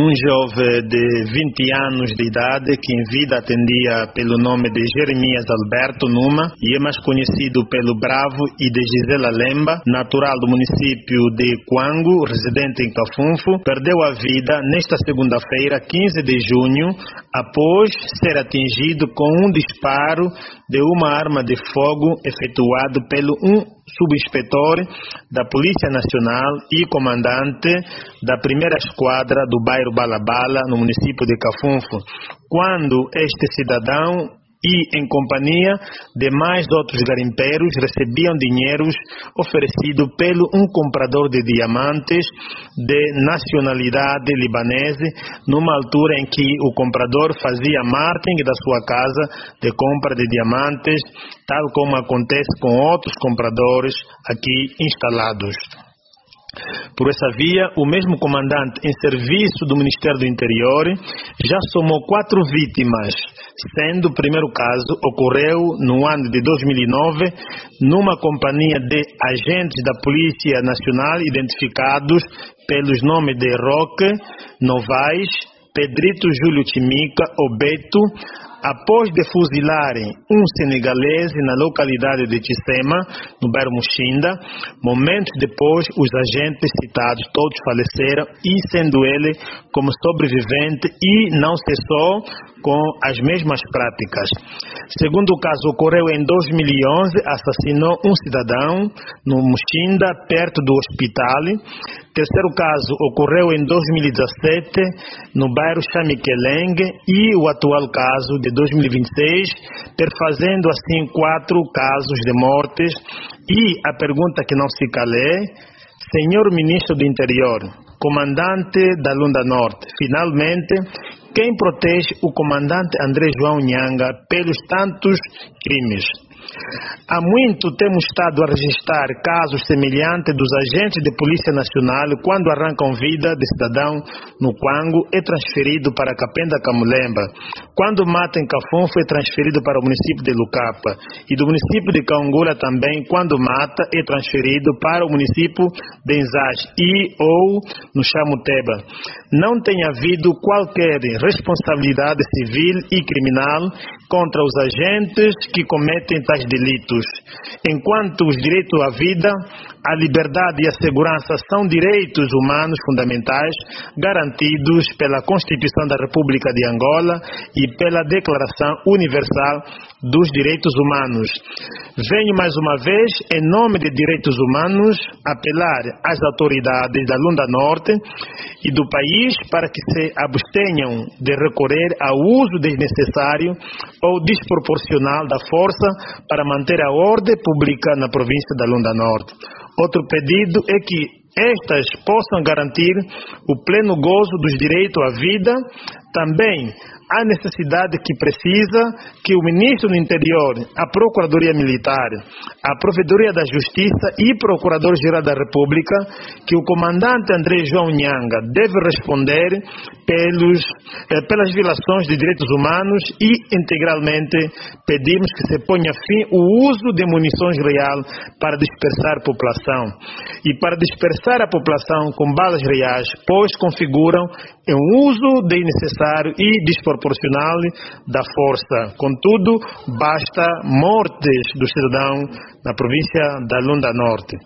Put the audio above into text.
um jovem de 20 anos de idade que em vida atendia pelo nome de Jeremias Alberto Numa e é mais conhecido pelo Bravo, e de Gisela Lemba, natural do município de Quango, residente em Cafunfo, perdeu a vida nesta segunda-feira, 15 de junho, após ser atingido com um disparo de uma arma de fogo efetuado pelo subinspetor da Polícia Nacional e comandante da primeira esquadra do bairro Balabala, no município de Cafunfo, quando este cidadão e em companhia de mais outros garimpeiros recebiam dinheiros oferecidos pelo comprador de diamantes de nacionalidade libanesa, numa altura em que o comprador fazia marketing da sua casa de compra de diamantes, tal como acontece com outros compradores aqui instalados. Por essa via, o mesmo comandante em serviço do Ministério do Interior já somou 4 vítimas, sendo o primeiro caso ocorreu no ano de 2009 numa companhia de agentes da Polícia Nacional identificados pelos nomes de Roque Novaes, Pedrito Júlio Chimica ou Beto, após defuzilarem um senegalês na localidade de Tissema, no bairro Muxinda. Momentos depois, os agentes citados todos faleceram, e sendo ele como sobrevivente, e não cessou com as mesmas práticas. Segundo o caso, ocorreu em 2011, assassinou um cidadão no Muxinda, perto do hospital. Terceiro caso ocorreu em 2017, no bairro Xamiqueleng, e o atual caso de 2026, perfazendo assim 4 casos de mortes. E a pergunta que não se calé: Senhor Ministro do Interior, comandante da Lunda Norte, finalmente, quem protege o comandante André João Nhanga pelos tantos crimes? Há muito temos estado a registrar casos semelhantes dos agentes de Polícia Nacional quando arrancam vida de cidadão no Quango é transferido para Capenda Camulemba. Quando mata em Cafunfo é transferido para o município de Lucapa. E do município de Caungula também, quando mata, é transferido para o município de Nzás e ou no Chamuteba. Não tem havido qualquer responsabilidade civil e criminal contra os agentes que cometem tais delitos. Enquanto os direitos à vida, a liberdade e a segurança são direitos humanos fundamentais garantidos pela Constituição da República de Angola e pela Declaração Universal dos Direitos Humanos. Venho mais uma vez, em nome de direitos humanos, apelar às autoridades da Lunda Norte e do país para que se abstenham de recorrer ao uso desnecessário ou desproporcional da força para manter a ordem pública na província da Lunda Norte. Outro pedido é que estas possam garantir o pleno gozo dos direitos à vida. Também há necessidade que precisa que o Ministro do Interior, a Procuradoria Militar, a Provedoria da Justiça e Procurador-Geral da República, que o comandante André João Nhanga deve responder pelas violações de direitos humanos, e integralmente pedimos que se ponha fim ao uso de munições real para dispersar a população. E para dispersar a população com balas reais, pois configuram um uso desnecessário e desproporcional da força. Contudo, basta mortes do cidadão na província da Lunda Norte.